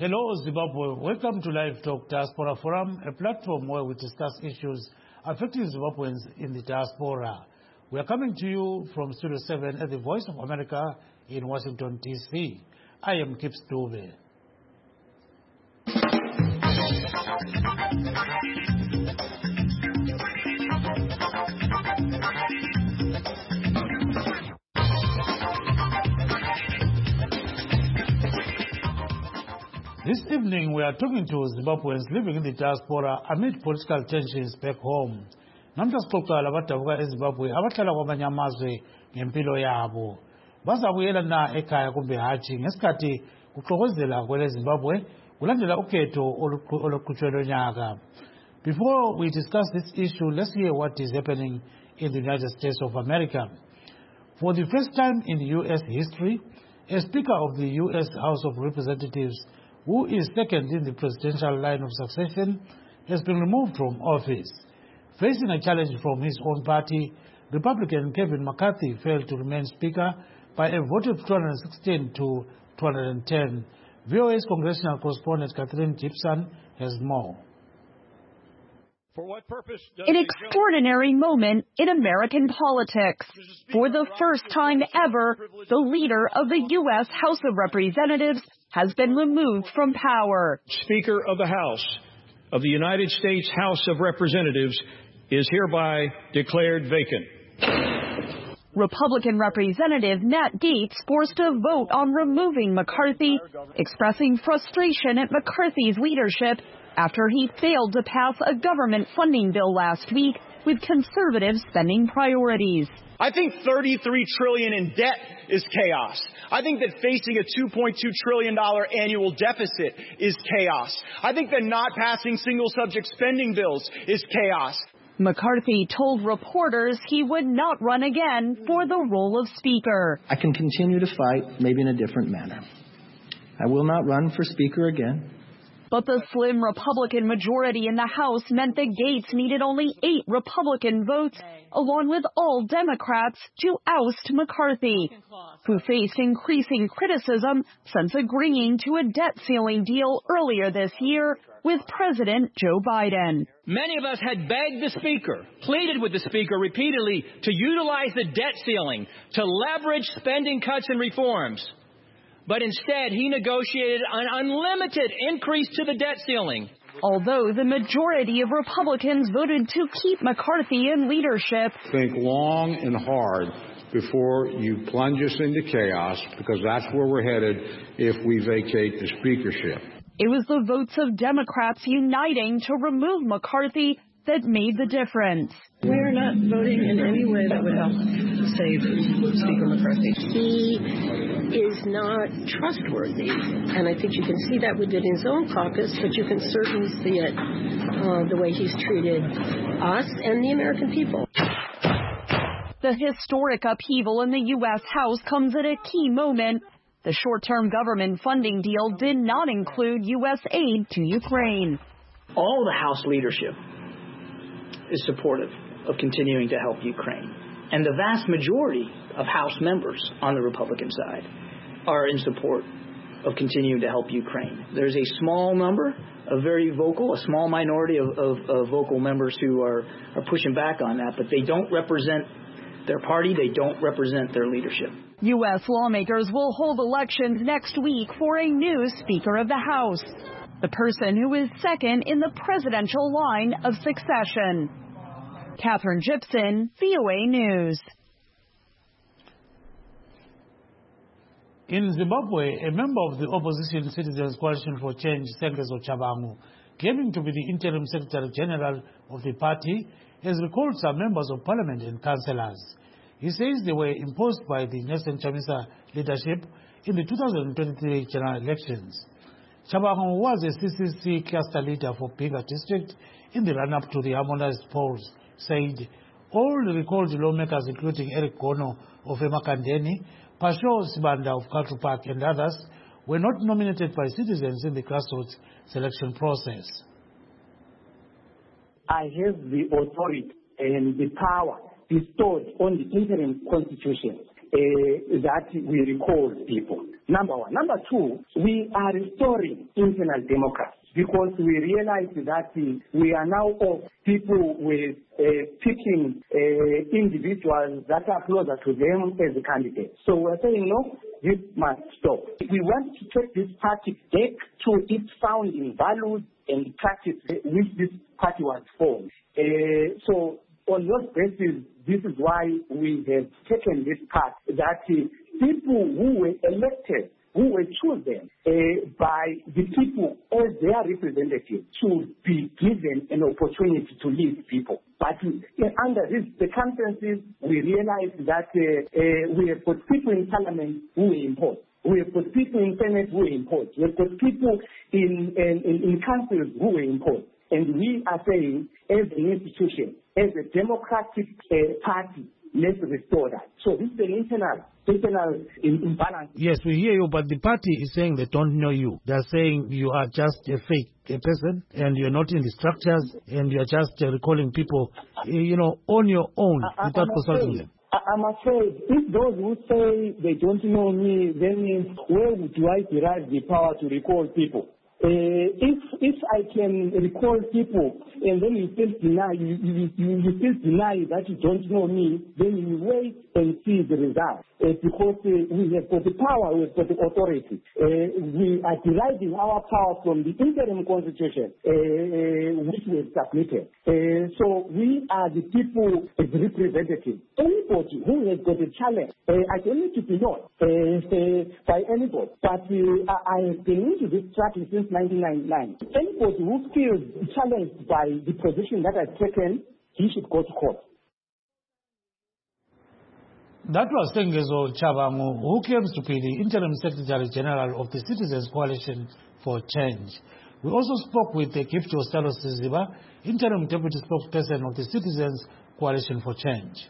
Hello, Zimbabwe. Welcome to Live Talk Diaspora Forum, a platform where we discuss issues affecting Zimbabweans in the diaspora. We are coming to you from Studio 7 at the Voice of America in Washington, D.C. I am Kips Dube. This evening, we are talking to Zimbabweans living in the diaspora amid political tensions back home. Namhla sixoxa labadabuka eZimbabwe abahlala kwamanye amazwe ngempilo yabo. Bazabuyela na ekhaya kumbe hatshi ngesikhathi kuxokozela kwele Zimbabwe kulandela ukhetho oluqhutshwe lonyaka. Before we discuss this issue, let's hear what is happening in the United States of America. For the first time in U.S. history, a Speaker of the U.S. House of Representatives who is second in the presidential line of succession, has been removed from office. Facing a challenge from his own party, Republican Kevin McCarthy failed to remain Speaker by a vote of 216 to 210. VOA's congressional correspondent Catherine Gibson has more. For what purpose does An extraordinary moment in American politics. For the first time ever, the leader of the U.S. House of Representatives has been removed from power. Speaker of the House of the United States House of Representatives is hereby declared vacant. Republican Representative Matt Gaetz forced a vote on removing McCarthy, expressing frustration at McCarthy's leadership after he failed to pass a government funding bill last week with conservative spending priorities. I think $33 trillion in debt is chaos. I think that facing a $2.2 trillion annual deficit is chaos. I think that not passing single-subject spending bills is chaos. McCarthy told reporters he would not run again for the role of Speaker. I can continue to fight, maybe in a different manner. I will not run for Speaker again. But the slim Republican majority in the House meant that Gaetz needed only 8 Republican votes, along with all Democrats, to oust McCarthy, who faced increasing criticism since agreeing to a debt ceiling deal earlier this year with President Joe Biden. Many of us had begged the Speaker, pleaded with the Speaker repeatedly to utilize the debt ceiling to leverage spending cuts and reforms. But instead, he negotiated an unlimited increase to the debt ceiling. Although the majority of Republicans voted to keep McCarthy in leadership, think long and hard before you plunge us into chaos, because that's where we're headed if we vacate the speakership. It was the votes of Democrats uniting to remove McCarthy that made the difference. We're not voting in any way that would help save Speaker McCarthy. He is not trustworthy, and I think you can see that within his own caucus, but you can certainly see it the way he's treated us and the American people. The historic upheaval in the U.S. House comes at a key moment. The short-term government funding deal did not include U.S. aid to Ukraine. All the House leadership is supportive of continuing to help Ukraine. And the vast majority of House members on the Republican side are in support of continuing to help Ukraine. There's a small number of very vocal, a small minority of vocal members who are pushing back on that, but they don't represent their party, they don't represent their leadership. U.S. lawmakers will hold elections next week for a new Speaker of the House, the person who is second in the presidential line of succession. Catherine Gibson, VOA News. In Zimbabwe, a member of the opposition Citizens Coalition for Change, Sengezo Chabangu, claiming to be the interim Secretary General of the party, has recalled some members of parliament and councillors. He says they were imposed by the Nelson Chamisa leadership in the 2023 general elections. Chabangu was a CCC cluster leader for Pinga district in the run-up to the harmonized polls, said all the recalled lawmakers, including Eric Gono of Emakandeni, Pasho Sibanda of Cultural Park and others, were not nominated by citizens in the grassroots selection process. I have the authority and the power bestowed on the interim constitution that we recall people. Number one. Number two, we are restoring internal democracy because we realize that we are now of people with picking individuals that are closer to them as a candidate. So we're saying, no, this must stop. We want to take this party back to its founding values and practice which this party was formed. So on those basis, this is why we have taken this path that people who were elected, who were chosen by the people as their representatives should be given an opportunity to lead people. But under these circumstances, we realize that we have got people in parliament who were imposed. We have got people in Senate who were imposed. We have got people in councils who were imposed. And we are saying, as an institution, as a democratic party, let's restore that. So this is an internal imbalance. Yes, we hear you, but the party is saying they don't know you. They're saying you are just a fake person, and you're not in the structures, and you're just recalling people, on your own without consulting them. I'm afraid if those who say they don't know me, then where do I derive the power to recall people? If I can recall people and then you still deny that you don't know me, then you wait and see the result. Because we have got the power, we have got the authority. We are deriving our power from the interim constitution, which we have submitted. So we are the people as representatives. Anybody who has got a challenge, I don't need to be known by anybody, but I have been into this struggle since 1999. Anybody who feels challenged by the position that I've taken, he should go to court. That was Sengezo Chabangu, who claims to be the Interim Secretary General of the Citizens Coalition for Change. We also spoke with Gift Ostalo Siziba, Interim Deputy Spokesperson of the Citizens Coalition for Change.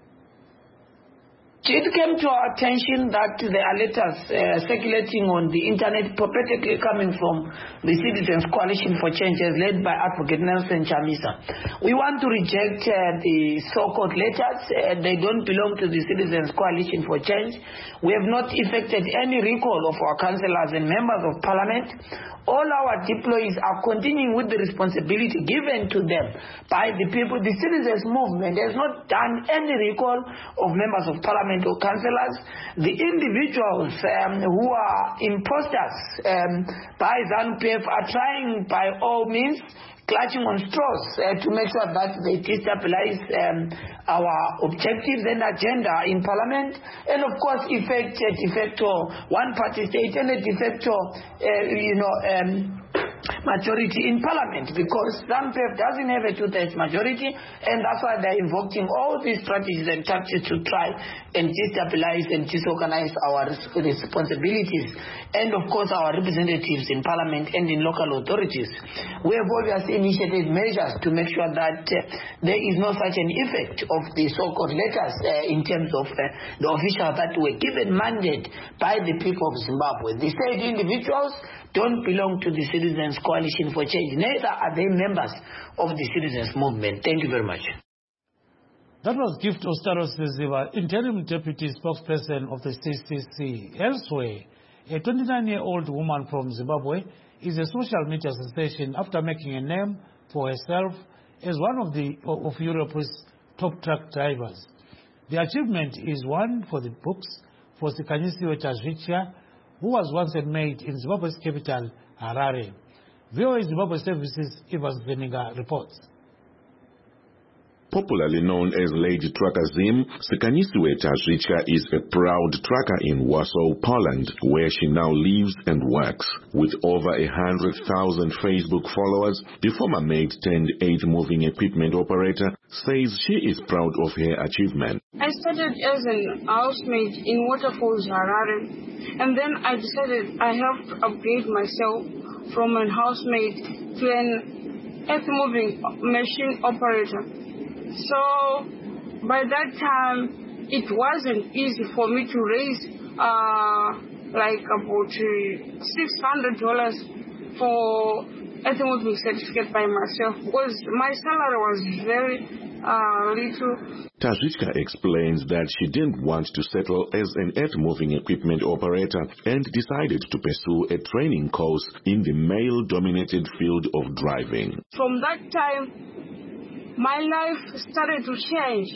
It came to our attention that there are letters circulating on the internet, purportedly coming from the Citizens Coalition for Change, led by Advocate Nelson Chamisa. We want to reject the so-called letters. They don't belong to the Citizens Coalition for Change. We have not effected any recall of our councillors and members of parliament. All our deployees are continuing with the responsibility given to them by the people. The citizens movement has not done any recall of members of parliament or councillors. The individuals who are imposters by ZANU-PF are trying by all means, clutching on straws to make sure that they destabilize our objectives and agenda in parliament, and of course effect a de facto one-party state and a de facto majority in parliament, because ZANU-PF doesn't have a two-thirds majority, and that's why they're invoking all these strategies and tactics to try and destabilize and disorganize our responsibilities and of course our representatives in parliament and in local authorities. We have obviously initiated measures to make sure that there is no such an effect of the so-called letters in terms of the officials that were given mandate by the people of Zimbabwe. The said individuals don't belong to the Citizens Coalition for Change. Neither are they members of the citizens movement. Thank you very much. That was Gift Ostalo Siziba, Interim Deputy Spokesperson of the CCC. Elsewhere, a 29-year-old woman from Zimbabwe is a social media sensation after making a name for herself as one of Europe's top truck drivers. The achievement is one for the books for Sikanyisiwe Tazvichia, who was once a maid in Zimbabwe's capital, Harare. VOA Zimbabwe Services, Evans Veninga reports. Popularly known as Lady Trucker Zim, Sikanyisiwe Tazvichia is a proud trucker in Warsaw, Poland, where she now lives and works. With over 100,000 Facebook followers, the former maid turned 8-moving equipment operator says she is proud of her achievement. I started as a housemaid in Waterfalls, Harare, and then I decided I have to upgrade myself from a housemaid to an earth-moving machine operator. So by that time, it wasn't easy for me to raise like about $600 for earth-moving certificate by myself, because my salary was very little. Tajichka explains that she didn't want to settle as an earth-moving equipment operator and decided to pursue a training course in the male-dominated field of driving. From that time, my life started to change.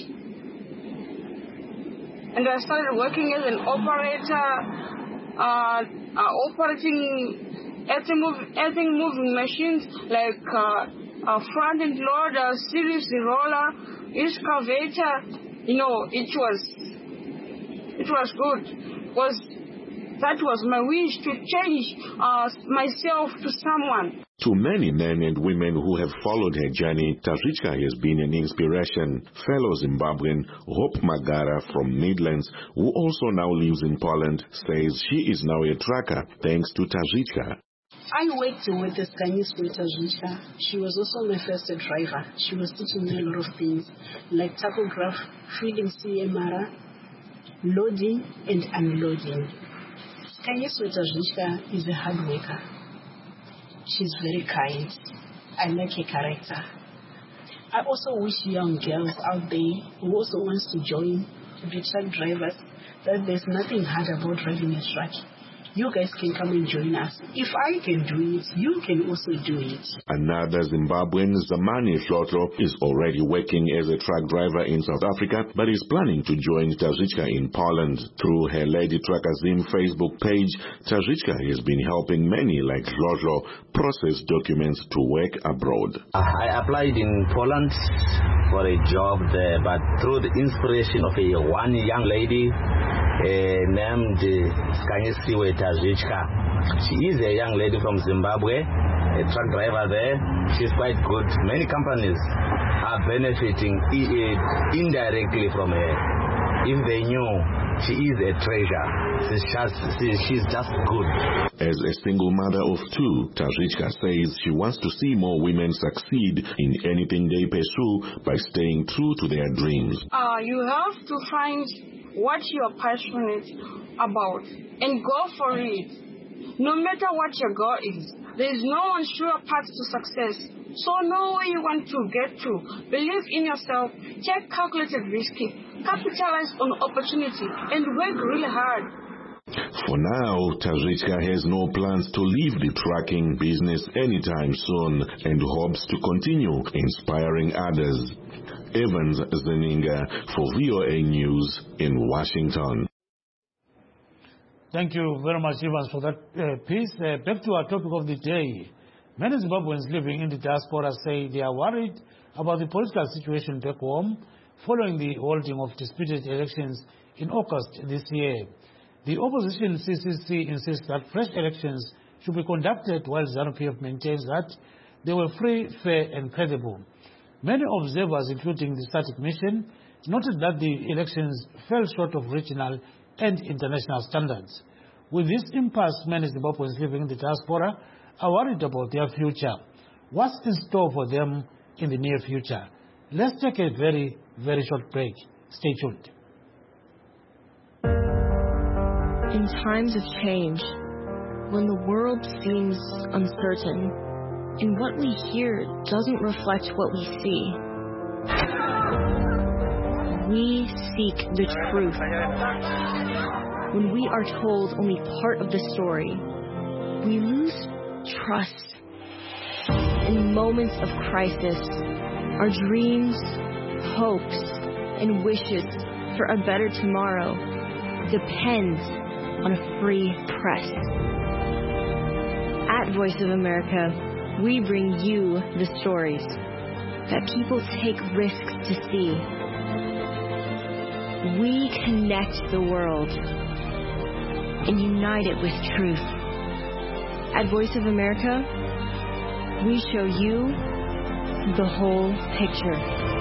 And I started working as an operator, operating earth-moving machines like front-end loader, series roller, excavator. You know, it was good. That was my wish to change myself to someone. To many men and women who have followed her journey, Tajichka has been an inspiration. Fellow Zimbabwean Hope Magara from Midlands, who also now lives in Poland, says she is now a tracker thanks to Tajichka. I worked with the Skanyiswe Tajichka. She was also my first driver. She was teaching me a lot of things, like tachograph, feeding CMR, loading and unloading. Skanyiswe Tajichka is a hard worker. She's very kind. I like her character. I also wish young girls out there who also wants to join to be truck drivers that there's nothing hard about driving a truck. You guys can come and join us. If I can do it, you can also do it. Another Zimbabwean, Zamani Hlotlo, is already working as a truck driver in South Africa, but is planning to join Tajichka in Poland. Through her Lady Trucker Zim Facebook page, Tajichka has been helping many like Hlotlo process documents to work abroad. I applied in Poland for a job there, but through the inspiration of one young lady named Skanyiswe Tajichka. She is a young lady from Zimbabwe, a truck driver there. She's quite good. Many companies are benefiting indirectly from her. If they knew she is a treasure, she's just good. As a single mother of two, Tajichka says she wants to see more women succeed in anything they pursue by staying true to their dreams. You have to find what you're passionate about and go for it. No matter what your goal is, there is no one sure path to success. So know where you want to get to. Believe in yourself, take calculated risk, capitalize on opportunity, and work really hard. For now, Tajichka has no plans to leave the trucking business anytime soon and hopes to continue inspiring others. Evans Zeninga for VOA News in Washington. Thank you very much, Evans, for that piece. Back to our topic of the day. Many Zimbabweans living in the diaspora say they are worried about the political situation back home following the holding of disputed elections in August this year. The opposition CCC insists that fresh elections should be conducted, while ZANU-PF maintains that they were free, fair and credible. Many observers, including the Static Mission, noted that the elections fell short of regional and international standards. With this impasse, many Zimbabweans living in the diaspora are worried about their future. What's in store for them in the near future? Let's take a very, very short break. Stay tuned. In times of change, when the world seems uncertain, and what we hear doesn't reflect what we see, we seek the truth. When we are told only part of the story, we lose trust. In moments of crisis, our dreams, hopes, and wishes for a better tomorrow depend on a free press. At Voice of America, we bring you the stories that people take risks to see. We connect the world and unite it with truth. At Voice of America, we show you the whole picture.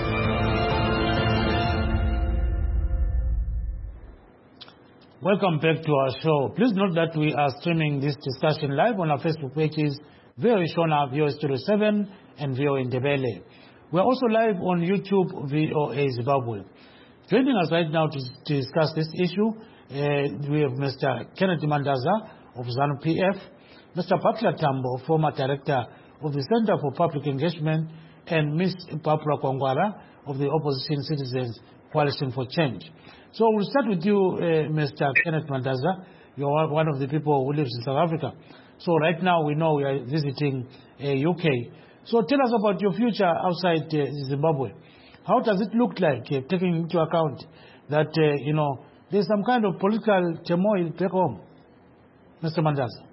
Welcome back to our show. Please note that we are streaming this discussion live on our Facebook pages, VOA Shona, VOA Studio 7, and VOA Ndebele. We are also live on YouTube, VOA Zimbabwe. Joining us right now to discuss this issue, we have Mr. Kennedy Mandaza of ZANU-PF, Mr. Butler Tambo, former director of the Center for Public Engagement, and Ms. Barbara Kwangwara of the Opposition Citizens Coalition for Change. So we'll start with you, Mr. Kenneth Mandaza. You're one of the people who lives in South Africa. So right now we know we are visiting UK. So tell us about your future outside Zimbabwe. How does it look like, taking into account that, there's some kind of political turmoil back home? Mr. Mandaza.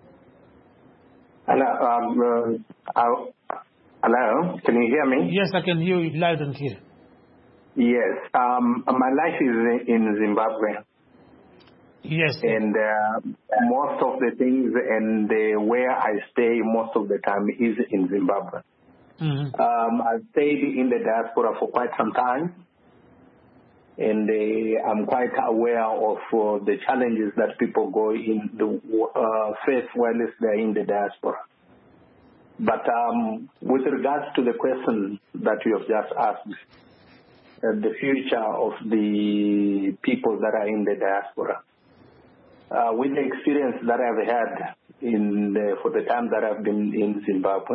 Hello, can you hear me? Yes, I can hear you loud and clear. Yes, my life is in Zimbabwe. Yes. And most of the things and where I stay most of the time is in Zimbabwe. Mm-hmm. I've stayed in the diaspora for quite some time, and I'm quite aware of the challenges that people go in the face while they're in the diaspora. But with regards to the question that you have just asked, the future of the people that are in the diaspora, with the experience that I've had for the time that I've been in Zimbabwe,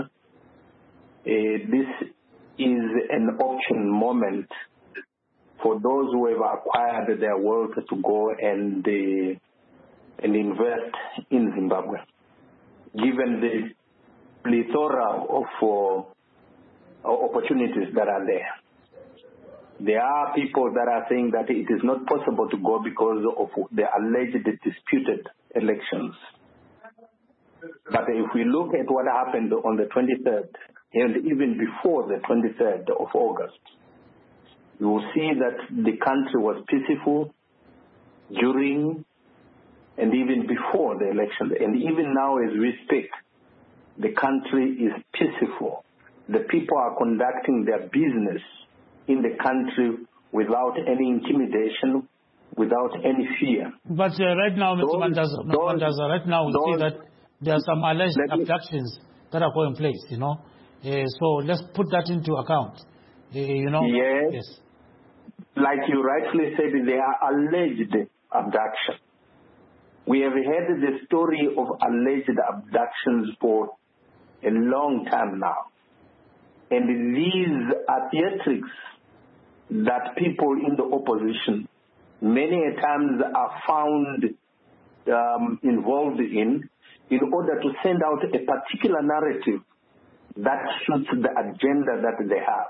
this is an option moment for those who have acquired their wealth to go and invest in Zimbabwe, given the plethora of opportunities that are there. There are people that are saying that it is not possible to go because of the alleged disputed elections. But if we look at what happened on the 23rd, and even before the 23rd of August, you will see that the country was peaceful during and even before the election. And even now as we speak, the country is peaceful. The people are conducting their business in the country without any intimidation, without any fear. But right now, Mr. Mandaza, right now we see that there are some alleged abductions that are going place, So let's put that into account, Yes. Like you rightly said, they are alleged abduction. We have heard the story of alleged abductions for a long time now. And these are theatrics that people in the opposition many a times are found involved in order to send out a particular narrative that suits the agenda that they have.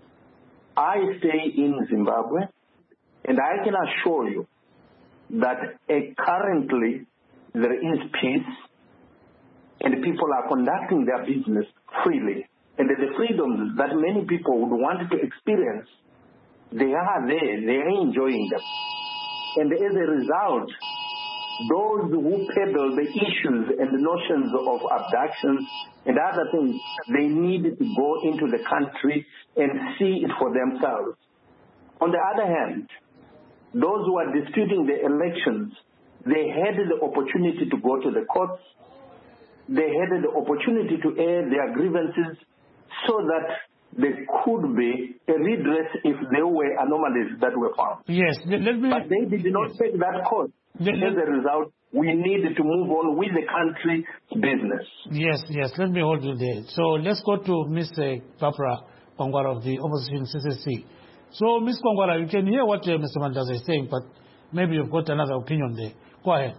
I stay in Zimbabwe, and I can assure you that currently there is peace, and people are conducting their business freely. And the freedoms that many people would want to experience, they are there, they are enjoying them. And as a result, those who peddle the issues and the notions of abductions and other things, they need to go into the country and see it for themselves. On the other hand, those who are disputing the elections, they had the opportunity to go to the courts. They had the opportunity to air their grievances so that there could be a redress if there were anomalies that were found. Yes, but they did not take that course. As a result, we need to move on with the country's business. Yes, let me hold you there. So let's go to Ms. Barbara Kwangwara of the Opposition CCC. So, Ms. Kwangwara, you can hear what Mr. Mandaza is saying, but maybe you've got another opinion there. Go ahead.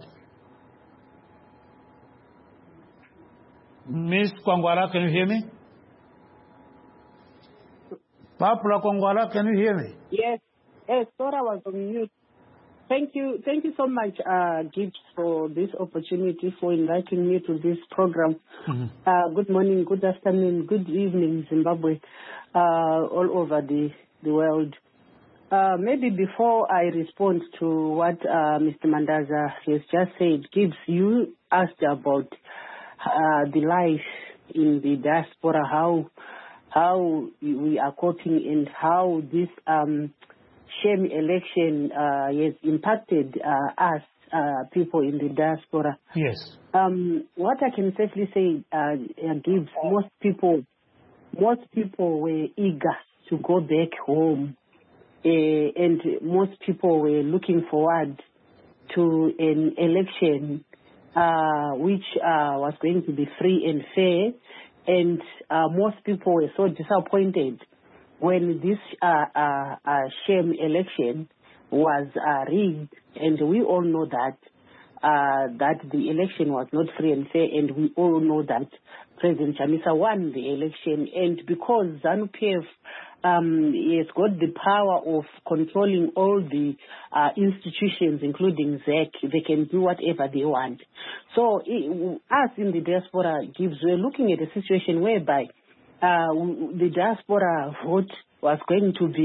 Ms. Kwangwara, can you hear me? Barbara Kwangwara, can you hear me? Yes, sorry, I was on mute. Thank you so much, Gibbs, for this opportunity, for inviting me to this program. Mm-hmm. Good morning, good afternoon, good evening, Zimbabwe, all over the world. Maybe before I respond to what Mr. Mandaza has just said, Gibbs, you asked about the life in the diaspora, how we are coping and how this shame election has impacted us, people in the diaspora. Yes. What I can safely say, Gibbs, most people were eager to go back home, and most people were looking forward to an election which was going to be free and fair, and most people were so disappointed when this sham election was rigged, and we all know that the election was not free and fair, and we all know that President Chamisa won the election, and because ZANU-PF has got the power of controlling all the institutions, including ZEC, they can do whatever they want. So us in the diaspora we're looking at a situation whereby the diaspora vote was going to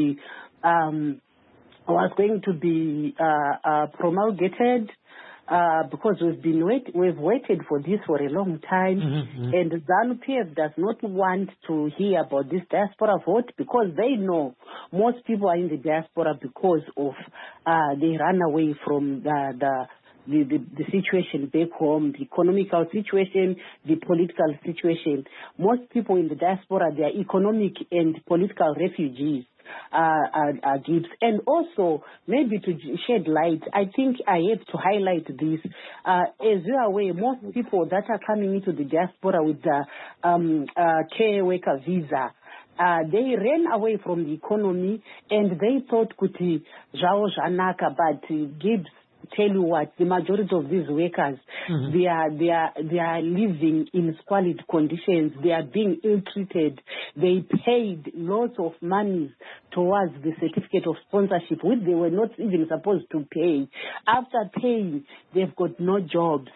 be promulgated. Because we've waited for this for a long time, and ZANU-PF does not want to hear about this diaspora vote because they know most people are in the diaspora because of they run away from the situation back home, the economical situation, the political situation. Most people in the diaspora, they are economic and political refugees. Gibbs. And also, maybe to shed light, I think I have to highlight this. As you are aware, most people that are coming into the diaspora with the care worker visa, they ran away from the economy and they thought kuti Zhao Janaka, but Gibbs, tell you what, the majority of these workers, they are living in squalid conditions. They are being ill-treated. They paid lots of money towards the certificate of sponsorship, which they were not even supposed to pay. After paying, they've got no jobs.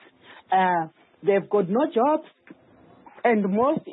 And most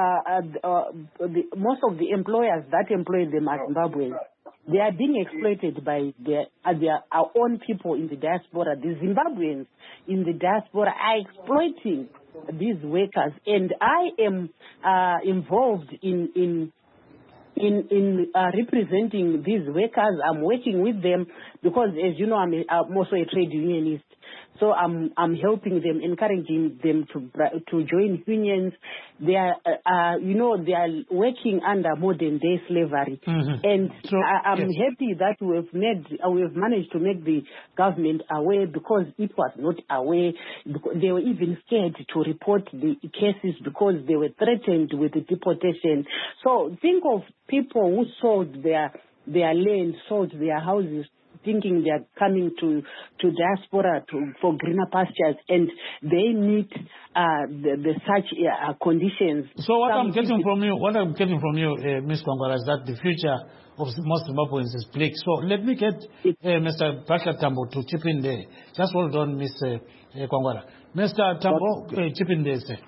of the employers that employ them are Zimbabweans. They are being exploited by their own people in the diaspora. The Zimbabweans in the diaspora are exploiting these workers, and I am involved in representing these workers. I'm working with them because, as you know, I'm also a trade unionist. So I'm helping them, encouraging them to join unions. They are, they are working under modern day slavery, and I'm happy that we've managed to make the government aware because it was not aware. They were even scared to report the cases because they were threatened with deportation. So think of people who sold their land, sold their houses, thinking they are coming to diaspora for greener pastures, and they meet the such conditions. So what I'm getting from you, Ms. Kwangwala, is that the future of most Zimbabweans is bleak. So let me get Mr. Bashir Tambo to chip in there. Just hold on, Mr. Kwangwala. Mr. Tambo, chip in there, sir.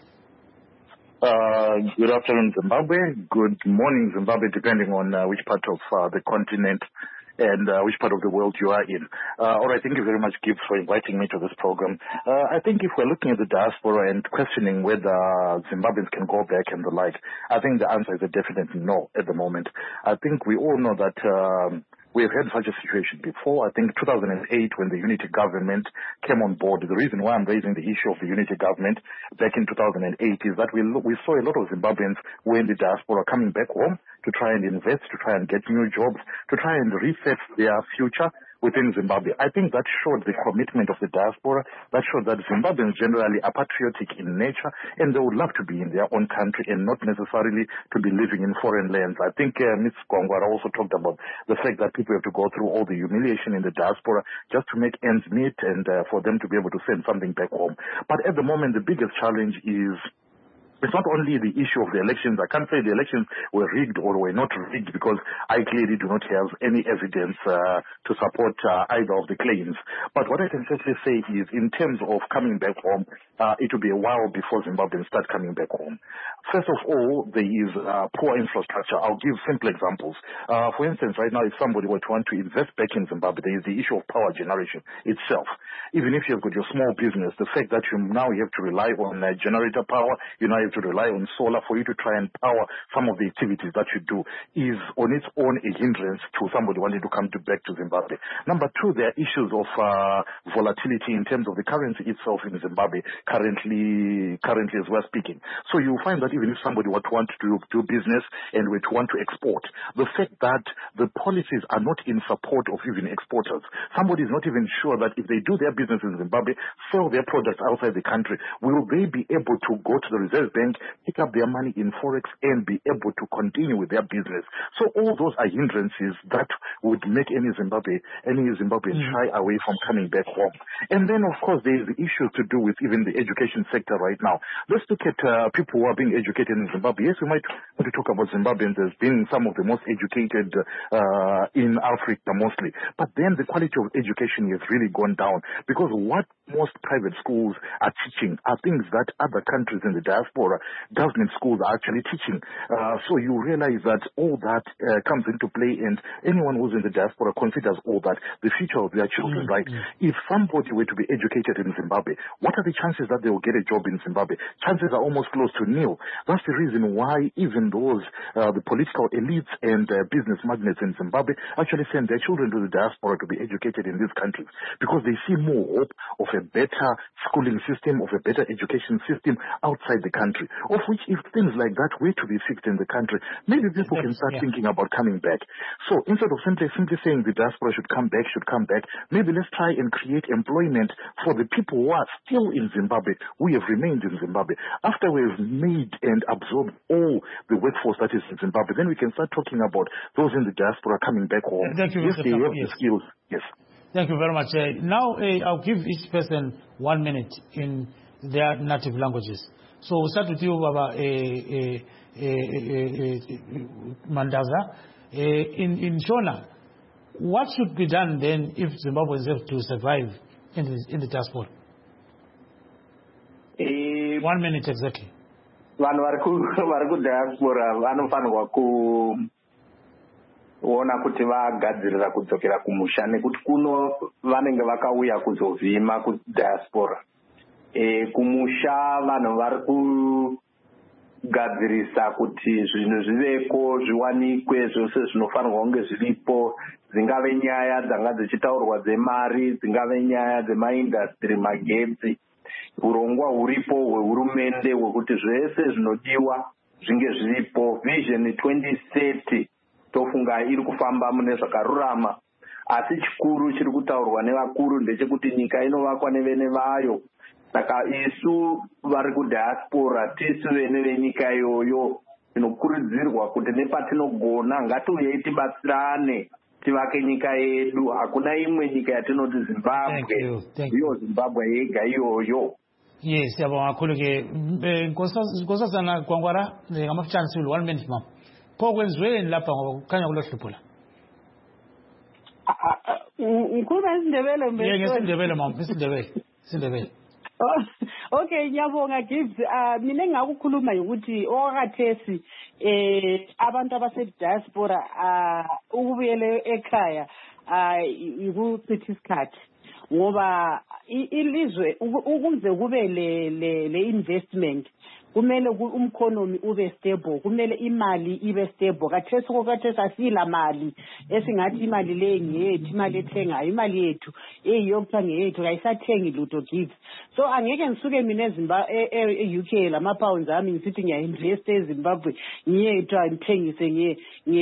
Good afternoon, Zimbabwe. Good morning, Zimbabwe, depending on which part of the continent and which part of the world you are in. All right, thank you very much, Gibbs, for inviting me to this program. I think if we're looking at the diaspora and questioning whether Zimbabweans can go back and the like, I think the answer is a definite no at the moment. I think we all know that we have had such a situation before. I think 2008, when the unity government came on board, the reason why I'm raising the issue of the unity government back in 2008 is that we saw a lot of Zimbabweans who were in the diaspora coming back home to try and invest, to try and get new jobs, to try and reset their future within Zimbabwe. I think that showed the commitment of the diaspora. That showed that Zimbabweans generally are patriotic in nature and they would love to be in their own country and not necessarily to be living in foreign lands. I think Ms. Kwangwala also talked about the fact that people have to go through all the humiliation in the diaspora just to make ends meet and for them to be able to send something back home. But at the moment, the biggest challenge is it's not only the issue of the elections. I can't say the elections were rigged or were not rigged because I clearly do not have any evidence to support either of the claims. But what I can safely say is in terms of coming back home, it will be a while before Zimbabweans start coming back home. First of all, there is poor infrastructure. I'll give simple examples. For instance, right now, if somebody were to want to invest back in Zimbabwe, there is the issue of power generation itself. Even if you've got your small business, the fact that you have to rely on generator power, you now have to rely on solar for you to try and power some of the activities that you do is on its own a hindrance to somebody wanting to come back to Zimbabwe. Number two, there are issues of volatility in terms of the currency itself in Zimbabwe currently as we're speaking. So you find that even if somebody were to want to do business and were to want to export, the fact that the policies are not in support of even exporters, somebody is not even sure that if they do their business in Zimbabwe, sell their products outside the country, will they be able to go to the Reserve Bank, pick up their money in Forex, and be able to continue with their business? So all those are hindrances that would make any Zimbabwean shy away from coming back home. And then, of course, there is the issue to do with even the education sector right now. Let's look at people who are being educated in Zimbabwe. Yes, we might want to talk about Zimbabweans as being some of the most educated in Africa mostly. But then the quality of education has really gone down, because what most private schools are teaching are things that other countries in the diaspora, government schools are actually teaching. So you realize that all that comes into play, and anyone who's in the diaspora considers all that the future of their children, right? If somebody were to be educated in Zimbabwe, what are the chances that they will get a job in Zimbabwe? Chances are almost close to nil. That's the reason why even those, the political elites and business magnates in Zimbabwe actually send their children to the diaspora to be educated in these countries, because they see more hope of a better schooling system, of a better education system outside the country, of which if things like that were to be fixed in the country, maybe people can start thinking about coming back. So instead of simply saying the diaspora should come back, maybe let's try and create employment for the people who are still in Zimbabwe, who have remained in Zimbabwe. After we've made and absorbed all the workforce that is in Zimbabwe, then we can start talking about those in the diaspora coming back home. Thank you, yes, they have the skills. Yes. Thank you very much. Now I'll give each person 1 minute in their native languages. So we'll start with you, Baba Mandaza. In Shona, what should be done then if Zimbabweans have to survive in the diaspora? 1 minute exactly. Vanhu vari kudiaspora vanofanirwa kuona kuti vagadzirira kudzokera kumusha, nekuti kuno vanenge vakauya kuzovhima kudiaspora. Kumusha vanhu vari kugadzirisa kuti zvinhu zviveko, zviwanikwe, zvose zvinofanirwa kunge zviripo, dzingave nyaya dzanga dzichitaurwa dzemari, dzingave nyaya dzemaindastry, magetsi, urongwa huripo hwehurumende hwekuti zvese zvinodiwa zvinge zviripo. Vision 2030 tofunga iri kufamba mune zvakarurama, asi chikuru chiri kutaurwa nevakuru ndechekuti nyika inovakwa nevene vayo. Saka isu vari kudiaspora, tisu vene venyika iyoyo, tinokurudzirwa kuti nepatinogona ngatiuyei tibatsirane tivake nyika yedu. Hakuna imwe nyika yatinoti Zimbabwe, iyo Zimbabwe yega iyoyo. Yes, yabonga kakhulu ke Nkosazana Gwangwara ngamafutshane 1 minute mama. Pho kwenziweni lapha ngoba kukhanya kulohlupho la? Ngikhuluma isiNdebele mbe. Yeke isiNdebele mama, isiNdebele. Okay, ngiyabonga Gibbs. Mina engakukhuluma ukuthi okakathesi abantu abasediaspora ukubuyela ekhaya ukuchitha isikhathi, ngoba ilizwe ukuze kube le investment kumele umkhonomi ube stable, kumele imali ibe stable. Kathesi asila mali esingathi imali le ngiyethu, imali ethengayo, imali yethu eyokuthiwa ngeyethu kayisathengi lutho Gibbs. So angeke ngisuke mina e-UK lama-pounds ami ngisithi ngiya-invest eZimbabwe ngiyethu ngithengise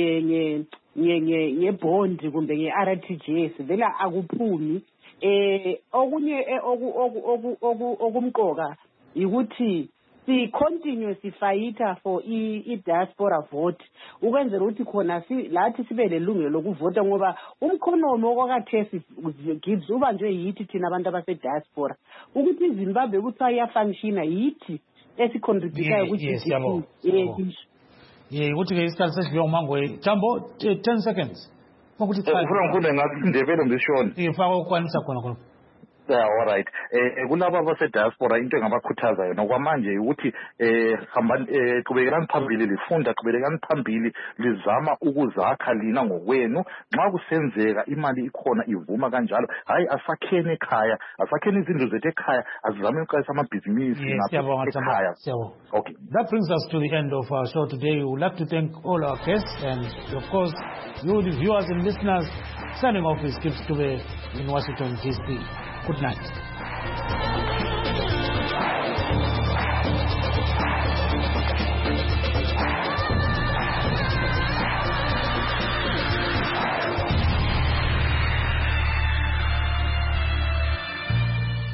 ngebond kumbe nge-RTGS, vele akuphumi. Okunye okumqoka ukuthi si-continue sifayitha for i-diaspora vote, ukwenzela ukuthi khona lathi sibe lelungelo lokuvota, ngoba umkhonomi okwakathesi Gibbs ubanjwe yithi thina abantu abase-diaspora, ukuthi iZimbabwe kuthiwa iyafunctiona yithi esicontributayo ku-GDP. Ukuthi-ke isikhathi sesiviyo ngumangoyi. Jambo, 10 seconds. Ufuna ngikhuluma ngathi isiNdebele mbishona. Ifaka ukwanisa khona. All right. Kulabo abasediaspora into engabakhuthaza yona kwamanje ukuthi qhubekani phambili lifunda, qhubekani phambili lizama ukuzakha lina ngokwenu. Nxa kusenzeka imali ikhona ivuma kanjalo, hayi asakheni ekhaya, asakheni izindlu zethu ekhaya, azizame ukuqalisa amabhizinisi ekhaya. Okay. That brings us to the end of our show today. We would like to thank all our guests and of course you the viewers and listeners. Signing off is Gibbs Dube in Washington DC. Good night.